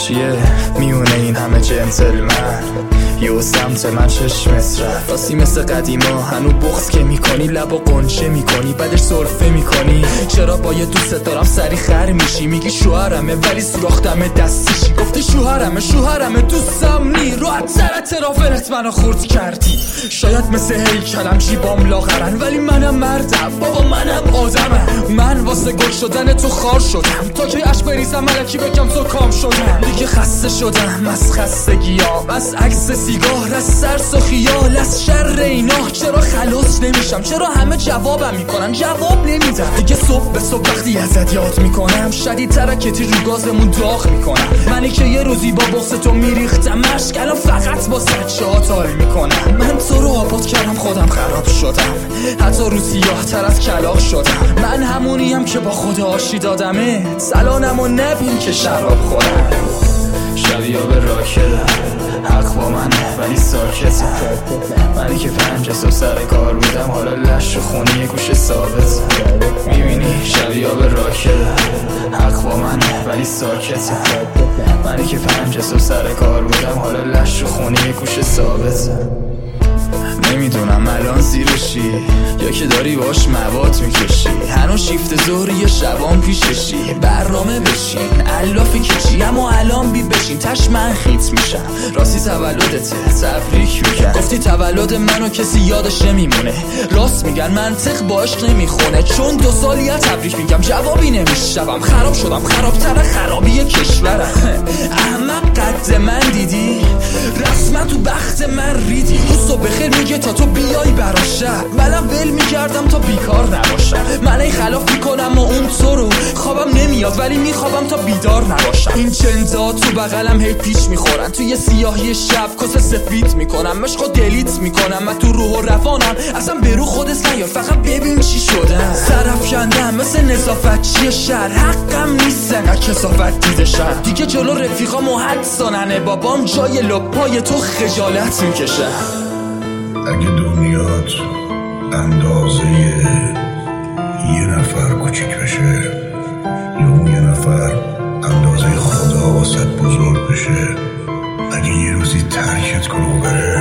چیه میونه این همه جنتلمن یو سمت من 6 متر راستی مثل قدیما هنو بغض که میکنی لب و قنچه میکنی بعدش سرفه میکنی چرا با یه دوست دارم سری خر میشی میگی شوهرمه ولی سوراختمه دستیشی گفتی شوهرمه دوستم نی رو تر ترافلت منو خورد کردی شاید مثل هیکلم جیبام لاغرن ولی منم مردم بابا منم آدمم من واسه گل شدن تو خار شدم تا که اش بریزم ملکی بگم تو کام شدم دیگه خسته شدم از خستگیام از عکس سیگار از سرس و خیال از شر اینا چرا خلاص نمیشم چرا همه جوابم میکنن جواب نمیدم دیگه صبح به صبح وقتی ازت یاد میکنم شدیدتر کتی رو گازمون داغ میکنم منی که یه روزی با بغض تو میریختم مشک الان فقط با سچه تال میکنم من تو رو آباد کردم خودم خراب شدم حتی رو سیاه تر از کلاغ شدم من همونیم که با خدا آشی دادمه سلانمو نبین که شراب خورم شبیه به راکدم حق با منه ولی ساکتم منی که 5 صبح سر کار بودم حالا لش و خونی یه گوشه ثابت میبینی شبیه به راکدم حق با منه ولی ساکتم منی که 5 صبح سر کار بودم حالا لش و خونی یه گوشه ثابت نمیدونم الان زیرشی یا که داری باش مواد میکشی هنو شیفت ظهری یا شبان پیششی برنامه بشین علافی کشی اما الان بی بشین تش من خیت میشم راستی تولدته تبریک میگن گفتی تولد منو کسی یادش نمیمونه راست میگن منطق با عشق نمیخونه چون 2 سالیه تبریک میگم جوابی نمیشنوم خراب شدم خرابتر خرابی کشورم احمق قد من دیدی رسما تو بخت من ریدی روزو بخیر میگه تا تو بیای براشم منم ول میکردم تا بیکار نباشم من ای خلاف میکنم و اون تو رو خوابم نمیاد ولی میخوابم تا بیدار نباشم این چندا تو بغلم هی پیچ میخورن توی سیاهی شب کاسه سفید میکنم مشقو دلیت میکنم من تو روح و روانم اصلا به رو خودت نیاد فقط ببین چی شدم سرف کندم مثل نظافت چیه شهر حقم نیست انقدر کثافت دیدشم دیگه جلو رفیقامو حد ساننه بابام جای لپای تو خجالت میکشه اگه دنیات اندازه یه نفر کوچیک بشه یا اون یه نفر اندازه خدا واسط بزرگ بشه اگه یه روزی ترکت کنه و بره